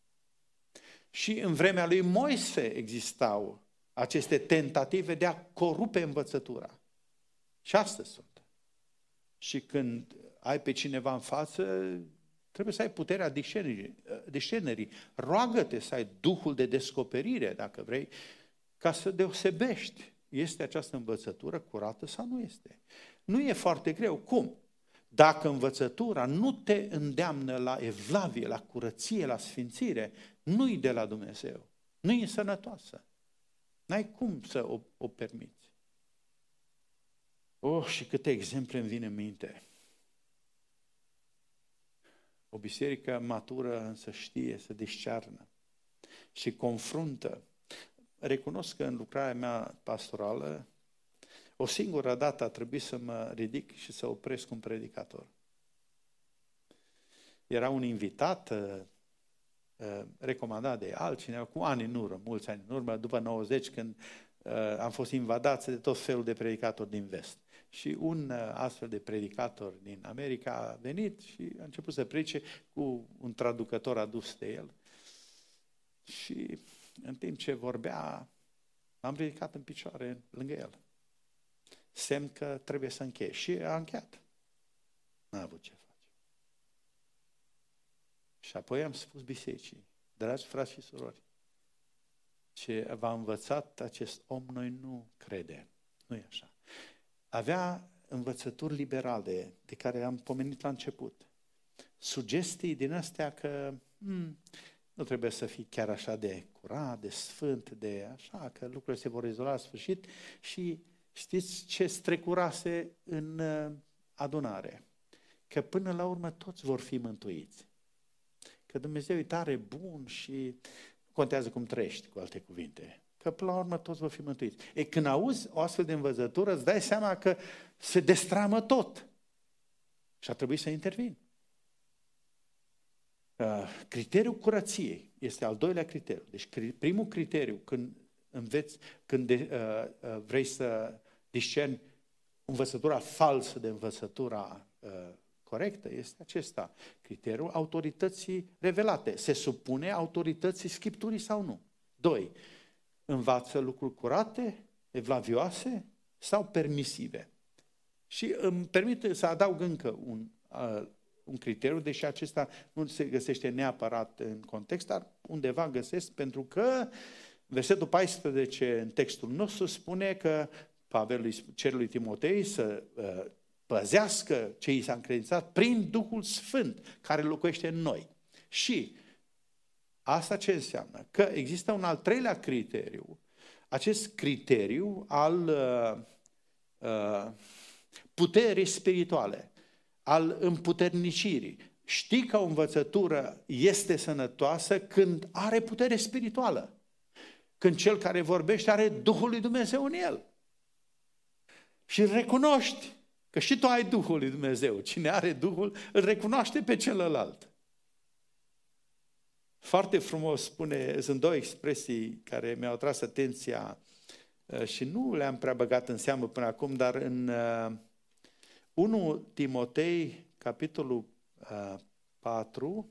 Și în vremea lui Moise existau aceste tentative de a corupe învățătura. Și astăzi sunt. Și când ai pe cineva în față, trebuie să ai puterea discernerii. discernerii. Roagă-te să ai duhul de descoperire, dacă vrei, ca să deosebești. Este această învățătură curată sau nu este? Nu e foarte greu. Cum? Dacă învățătura nu te îndeamnă la evlavie, la curăție, la sfințire, nu-i de la Dumnezeu. Nu e sănătoasă. N-ai cum să o, o permiți. Oh, și câte exemple îmi vin în minte. O biserică matură însă știe să discearnă și confruntă. Recunosc că în lucrarea mea pastorală, o singură dată a trebuit să mă ridic și să opresc un predicator. Era un invitat uh, uh, recomandat de altcineva, cu ani în urmă, mulți ani în urmă, după nouăzeci, când uh, am fost invadați de tot felul de predicatori din vest. Și un uh, astfel de predicator din America a venit și a început să predice cu un traducător adus de el. Și în timp ce vorbea, m-am ridicat în picioare lângă el. Semn că trebuie să încheie. Și a încheiat. N-a avut ce face. Și apoi am spus bisericii, dragi frați și surori, ce v-a învățat acest om, noi nu credem. Nu e așa. Avea învățături liberale, de care am pomenit la început. Sugestii din astea că hmm, nu trebuie să fii chiar așa de curat, de sfânt, de așa, că lucrurile se vor rezolva la sfârșit. Și știți ce strecurase în adunare? Că până la urmă toți vor fi mântuiți. Că Dumnezeu e tare bun și contează cum trăiești, cu alte cuvinte. că până la urmă toți vor fi mântuiți. E, când auzi o astfel de învățătură, îți dai seama că se destramă tot. Și a trebuit să intervin. Uh, criteriul curăției este al doilea criteriu. Deci primul criteriu când înveți, când de, uh, uh, vrei să discerni învățătura falsă de învățătura uh, corectă, este acesta. Criteriul autorității revelate. Se supune autorității Scripturii sau nu? Doi. Învață lucruri curate, evlavioase sau permisive. Și îmi permite să adaug încă un, uh, un criteriu, deși acesta nu se găsește neapărat în context, dar undeva găsesc, pentru că versetul paisprezece în textul nostru spune că Pavel îi cere lui Timotei să uh, păzească ce i s-a încredințat prin Duhul Sfânt care locuiește în noi. Și asta ce înseamnă? Că există un al treilea criteriu, acest criteriu al uh, uh, puterii spirituale, al împuternicirii. Știi că o învățătură este sănătoasă când are putere spirituală. Când cel care vorbește are Duhul lui Dumnezeu în el. Și recunoști că și tu ai Duhul lui Dumnezeu. Cine are Duhul îl recunoaște pe celălalt. Foarte frumos spune, sunt două expresii care mi-au atras atenția și nu le-am prea băgat în seamă până acum, dar în unu Timotei, capitolul patru,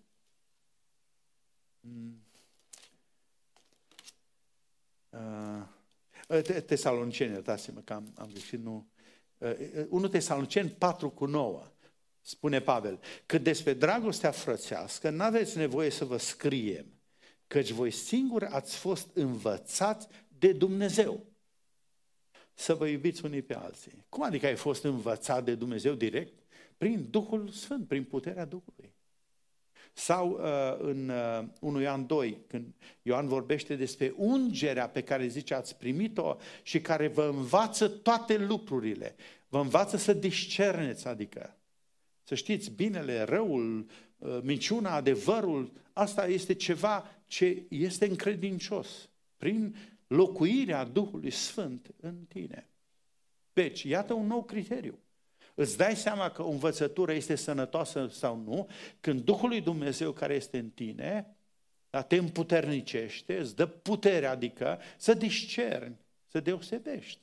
Tesaloniceni, iertați-mă că am, am greșit, nu. unu Tesaloniceni patru cu nouă, spune Pavel, că despre dragostea frățească n-aveți nevoie să vă scriem, căci voi singuri ați fost învățați de Dumnezeu să vă iubiți unii pe alții. Cum adică ai fost învățat de Dumnezeu direct? Prin Duhul Sfânt, prin puterea Duhului. Sau uh, în uh, unu Ioan doi, când Ioan vorbește despre ungerea pe care zice ați primit-o și care vă învață toate lucrurile. Vă învață să discerneți, adică să știți binele, răul, uh, minciuna, adevărul. Asta este ceva ce este încredincios prin locuirea Duhului Sfânt în tine. Deci, iată un nou criteriu. Îți dai seama că o învățătură este sănătoasă sau nu când Duhul lui Dumnezeu care este în tine te împuternicește, îți dă putere, adică să discerni, să deosebești.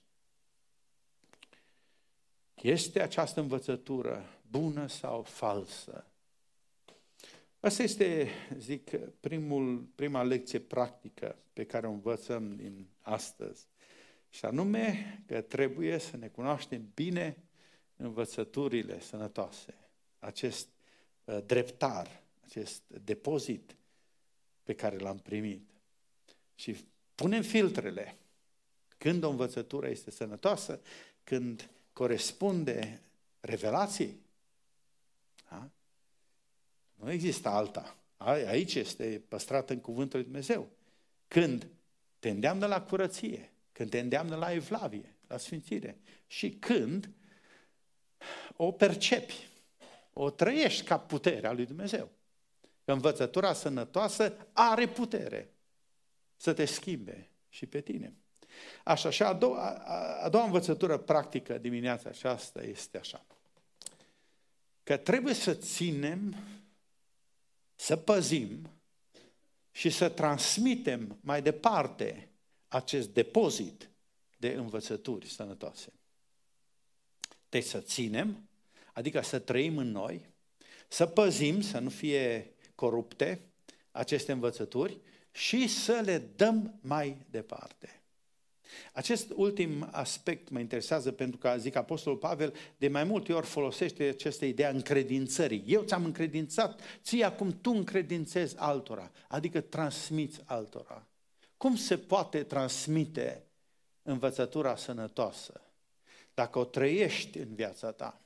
Este această învățătură bună sau falsă? Asta este, zic, primul, prima lecție practică pe care o învățăm din astăzi. Și anume că trebuie să ne cunoaștem bine învățăturile sănătoase, acest uh, dreptar, acest depozit pe care l-am primit. Și punem filtrele când o învățătură este sănătoasă, când corespunde revelației. Da? Nu există alta. Aici este păstrată în cuvântul lui Dumnezeu. Când te îndeamnă la curăție, când te îndeamnă la evlavie, la sfințire și când o percepi, o trăiești ca puterea lui Dumnezeu. Că învățătura sănătoasă are putere să te schimbe și pe tine. Așa, și a doua, a, a doua învățătură practică dimineața aceasta este așa. Că trebuie să ținem, să păzim și să transmitem mai departe acest depozit de învățături sănătoase. Deci să ținem, adică să trăim în noi, să păzim, să nu fie corupte aceste învățături și să le dăm mai departe. Acest ultim aspect mă interesează pentru că, zic, Apostolul Pavel de mai multe ori folosește această idee a încredințării. Eu ți-am încredințat, ție acum tu încredințezi altora, adică transmiți altora. Cum se poate transmite învățătura sănătoasă dacă o trăiești în viața ta?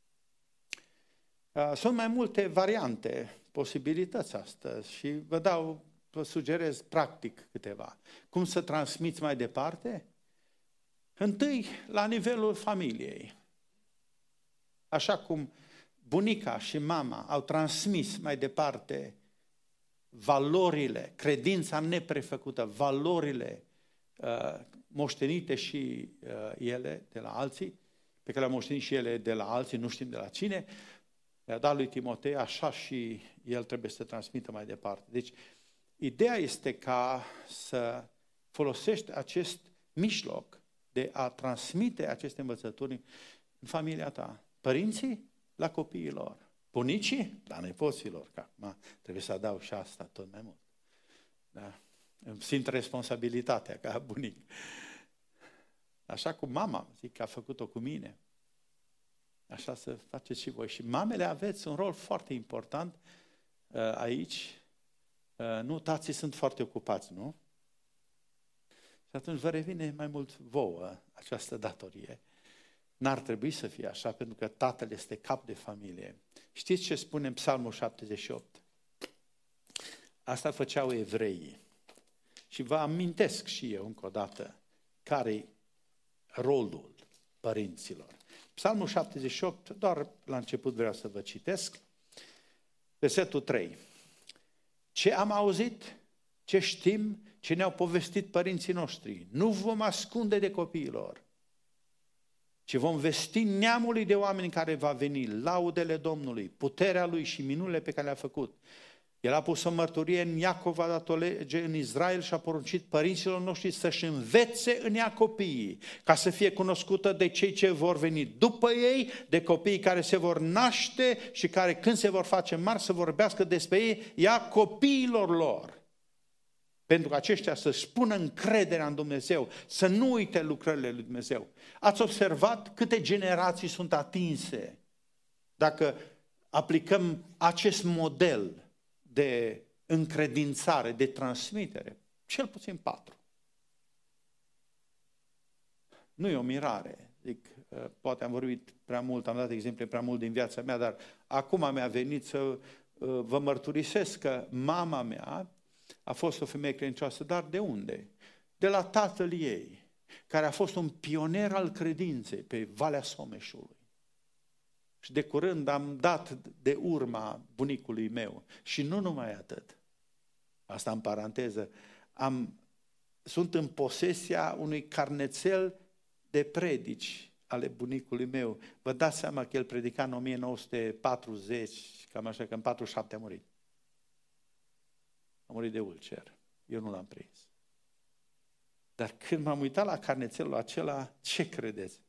Sunt mai multe variante, posibilități astăzi și vă dau, vă sugerez practic câteva. Cum să transmiți mai departe? Întâi, la nivelul familiei. Așa cum bunica și mama au transmis mai departe valorile, credința neprefăcută, valorile uh, moștenite și uh, ele de la alții, pe care le-au moștenit și ele de la alții, nu știm de la cine, le-a dat lui Timotei, așa și el trebuie să transmită mai departe. Deci, ideea este ca să folosești acest mijloc de a transmite aceste învățături în familia ta. Părinții la copiilor, bunicii la nepoților, că acum trebuie să adaug și asta tot mai mult. Da? Îmi simt responsabilitatea ca bunic. Așa cum mama, zic că a făcut-o cu mine, așa să faceți și voi. Și mamele aveți un rol foarte important uh, aici. Uh, nu, tații sunt foarte ocupați, nu? Și atunci vă revine mai mult vouă această datorie. N-ar trebui să fie așa, pentru că tatăl este cap de familie. Știți ce spune în Psalmul șaptezeci și opt? Asta făceau evreii. Și vă amintesc și eu încă o dată care-i rolul părinților. Psalmul șaptezeci și opt, doar la început vreau să vă citesc. Versetul trei. Ce am auzit, ce știm, ce ne-au povestit părinții noștri, nu vom ascunde de copiilor, ci vom vesti neamului de oameni care va veni, laudele Domnului, puterea Lui și minunile pe care le-a făcut. El a pus o mărturie în Iacov, a dat o lege în Israel și a poruncit părinților noștri să-și învețe în ea copiii, ca să fie cunoscută de cei ce vor veni după ei, de copiii care se vor naște și care când se vor face mari să vorbească despre ei, ea copiilor lor. Pentru că aceștia să-și pună încrederea în Dumnezeu, să nu uite lucrările lui Dumnezeu. Ați observat câte generații sunt atinse dacă aplicăm acest model de încredințare, de transmitere? Cel puțin patru. Nu e o mirare. Zic, poate am vorbit prea mult, am dat exemple prea mult din viața mea, dar acum mi-a venit să vă mărturisesc că mama mea a fost o femeie credincioasă, dar de unde? De la tatăl ei, care a fost un pionier al credinței pe Valea Someșului. Și de curând am dat de urma bunicului meu. Și nu numai atât. Asta în paranteză. Am, sunt în posesia unui carnețel de predici ale bunicului meu. Vă dați seama că el predica în o mie nouă sute patruzeci, cam așa, că în patruzeci și șapte a murit. A murit de ulcer. Eu nu l-am prins. Dar când m-am uitat la carnețelul acela, ce credeți?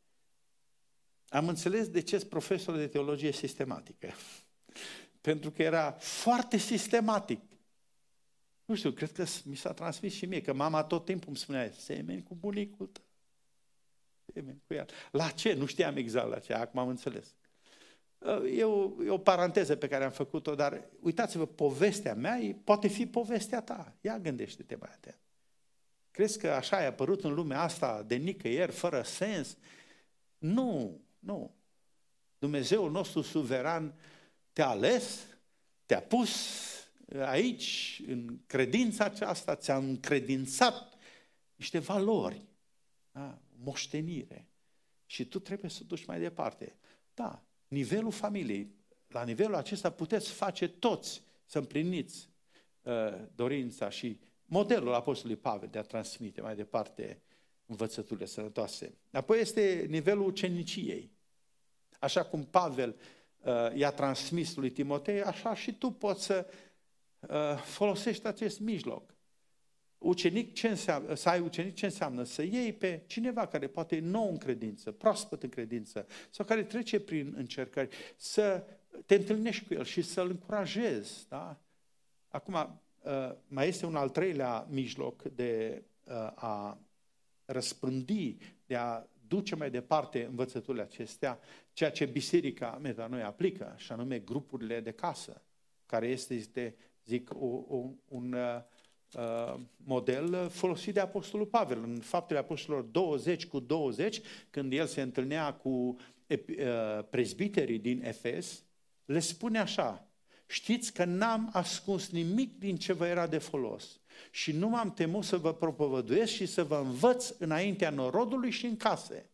Am înțeles de ce sunt profesor de teologie sistematică. Pentru că era foarte sistematic. Nu știu, cred că mi s-a transmis și mie, că mama tot timpul îmi spunea, semeni cu bunicul tău. Semeni cu el. La ce? Nu știam exact la ce, acum am înțeles. E o, e o paranteză pe care am făcut-o, dar uitați-vă, povestea mea poate fi povestea ta. Ia gândește-te mai atent. Crezi că așa ai apărut în lumea asta de nicăieri, fără sens? Nu, nu. Dumnezeul nostru suveran te-a ales, te-a pus aici, în credința aceasta, ți-a încredințat niște valori, da? Moștenire. Și tu trebuie să duci mai departe. Da, nivelul familiei, la nivelul acesta puteți face toți să împliniți uh, dorința și modelul Apostolului Pavel de a transmite mai departe învățăturile sănătoase. Apoi este nivelul uceniciei. Așa cum Pavel uh, i-a transmis lui Timotei, așa și tu poți să uh, folosești acest mijloc. Ucenic, ce înseamnă, să ai ucenic, ce înseamnă? Să iei pe cineva care poate e nou în credință, proaspăt în credință, sau care trece prin încercări, să te întâlnești cu el și să-l încurajezi. Da? Acum, uh, mai este un al treilea mijloc de uh, a răspândi, de a duce mai departe învățăturile acestea, ceea ce biserica mea noi aplică, și anume grupurile de casă, care este, este zic, o, o, un uh, model folosit de Apostolul Pavel. În Faptele Apostolilor douăzeci cu douăzeci, când el se întâlnea cu uh, prezbiterii din Efes, le spune așa: știți că n-am ascuns nimic din ce vă era de folos și nu m-am temut să vă propovăduiesc și să vă învăț înaintea norodului și în case.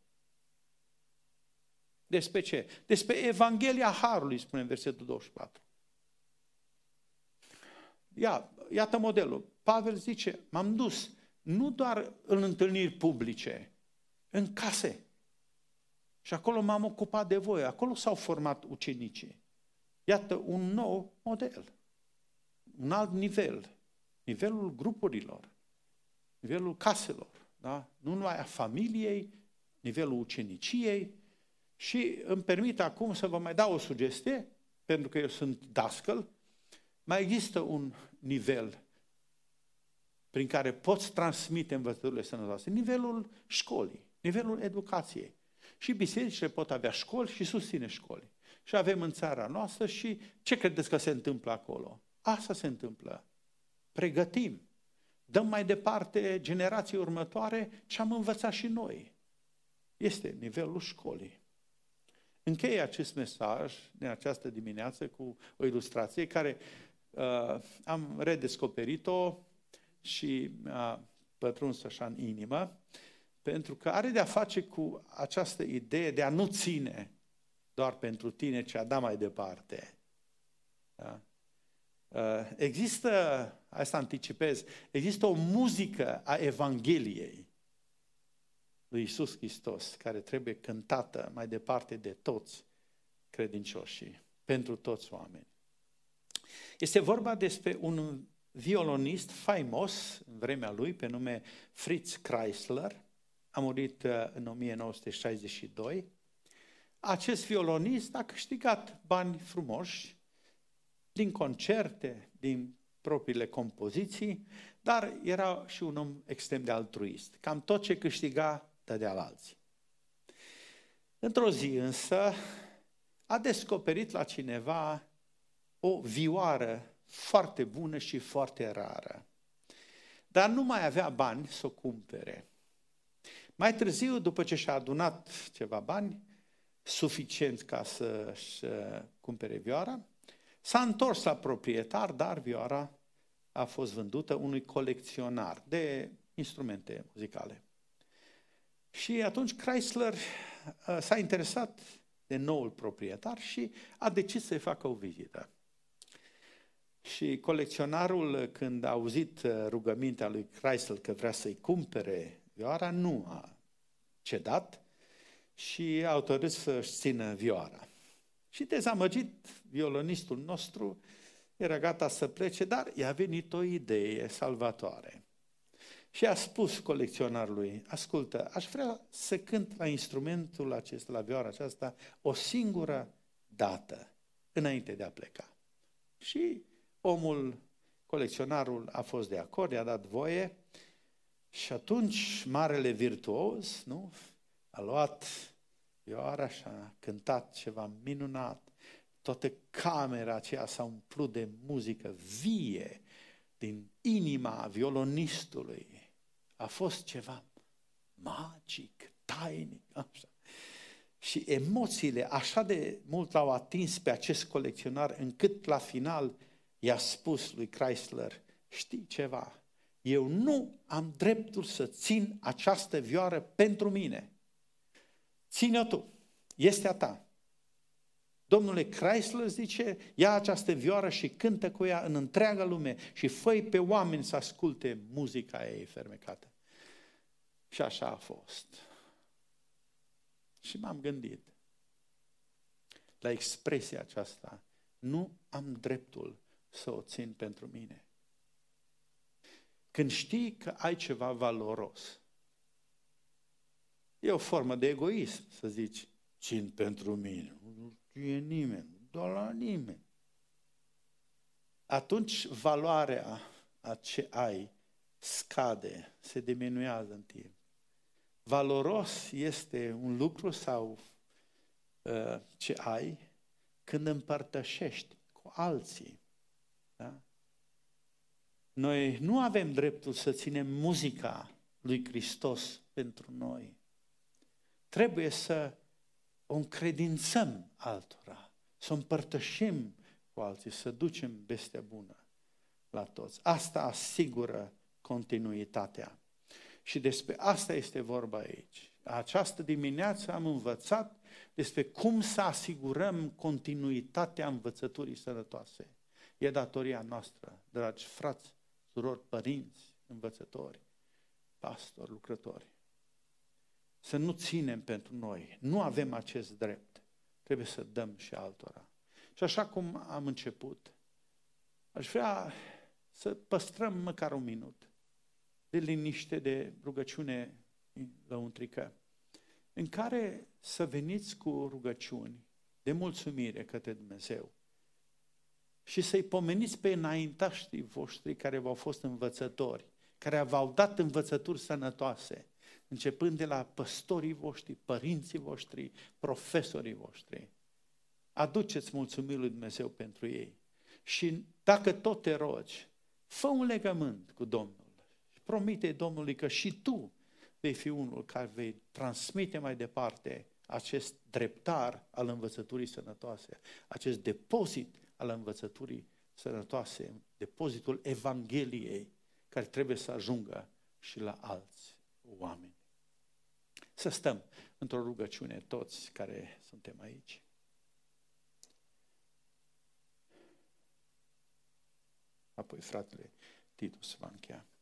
Despre ce? Despre Evanghelia Harului, spune în versetul douăzeci și patru. Ia, iată modelul. Pavel zice, m-am dus nu doar în întâlniri publice, în case. Și acolo m-am ocupat de voi, acolo s-au format ucenicii. Iată un nou model, un alt nivel, nivelul grupurilor, nivelul caselor, da? Nu numai a familiei, nivelul uceniciei. Și îmi permit acum să vă mai dau o sugestie, pentru că eu sunt dascăl, mai există un nivel prin care poți transmite învățăturile sănătoase, nivelul școlii, nivelul educației. Și bisericile pot avea școli și susține școli. Și avem în țara noastră și ce credeți că se întâmplă acolo? Asta se întâmplă. Pregătim. Dăm mai departe generației următoare ce am învățat și noi. Este nivelul școlii. Încheie acest mesaj din această dimineață cu o ilustrație care uh, am redescoperit-o și a pătruns așa în inimă, pentru că are de-a face cu această idee de a nu ține doar pentru tine, ci a da mai departe. Da? Uh, există, asta anticipez, există o muzică a Evangheliei lui Iisus Hristos, care trebuie cântată mai departe de toți credincioșii, pentru toți oameni. Este vorba despre un violonist faimos în vremea lui, pe nume Fritz Kreisler, a murit în o mie nouă sute șaizeci și doi. Acest violonist a câștigat bani frumoși din concerte, din propriile compoziții, dar era și un om extrem de altruist. Cam tot ce câștiga dădea la alții. Într-o zi însă a descoperit la cineva o vioară foarte bună și foarte rară, dar nu mai avea bani să o cumpere. Mai târziu, după ce și-a adunat ceva bani, suficienți ca să-și cumpere vioara, s-a întors la proprietar, dar vioara a fost vândută unui colecționar de instrumente muzicale. Și atunci Chrysler s-a interesat de noul proprietar și a decis să-i facă o vizită. Și colecționarul, când a auzit rugămintea lui Chrysler că vrea să-i cumpere vioara, nu a cedat și a hotărât să-și țină vioara. Și dezamăgit, violonistul nostru era gata să plece, dar i-a venit o idee salvatoare. Și a spus colecționarului: ascultă, aș vrea să cânt la instrumentul acesta, la vioara aceasta, o singură dată, înainte de a pleca. Și omul, colecționarul, a fost de acord, i-a dat voie și atunci marele virtuos, nu, a luat vioara și a cântat ceva minunat. Toată camera aceea s-a umplut de muzică vie din inima violonistului. A fost ceva magic, tainic, așa. Și emoțiile așa de mult l-au atins pe acest colecționar, încât la final i-a spus lui Chrysler: știi ceva, eu nu am dreptul să țin această vioară pentru mine. Ține-o tu, este a ta. Domnule Chrysler, zice, ia această vioară și cântă cu ea în întreaga lume și fă-i pe oameni să asculte muzica ei fermecată. Și așa a fost. Și m-am gândit la expresia aceasta: nu am dreptul să o țin pentru mine. Când știi că ai ceva valoros, e o formă de egoism să zici: țin pentru mine, nu e nimeni, doar la nimeni. Atunci valoarea a ce ai scade, se diminuează în timp. Valoros este un lucru sau uh, ce ai când împărtășești cu alții. Da? Noi nu avem dreptul să ținem muzica lui Hristos pentru noi. Trebuie să o încredințăm altora, să o împărtășim cu alții, să ducem vestea bună la toți. Asta asigură continuitatea. Și despre asta este vorba aici. Această dimineață am învățat despre cum să asigurăm continuitatea învățăturii sănătoase. E datoria noastră, dragi frați, surori, părinți, învățători, pastori, lucrători, să nu ținem pentru noi. Nu avem acest drept. Trebuie să dăm și altora. Și așa cum am început, aș vrea să păstrăm măcar un minut de liniște, de rugăciune lăuntrică, în care să veniți cu rugăciuni de mulțumire către Dumnezeu și să-i pomeniți pe înaintaștii voștri care v-au fost învățători, care v-au dat învățături sănătoase, începând de la păstorii voștri, părinții voștri, profesorii voștri. Aduceți mulțumiri lui Dumnezeu pentru ei. Și dacă tot te rogi, fă un legământ cu Domnul și promite Domnului că și tu vei fi unul care vei transmite mai departe acest dreptar al învățăturii sănătoase, acest depozit al învățăturii sănătoase, depozitul Evangheliei, care trebuie să ajungă și la alți oameni. Să stăm într-o rugăciune toți care suntem aici. Apoi fratele Titus va încheia.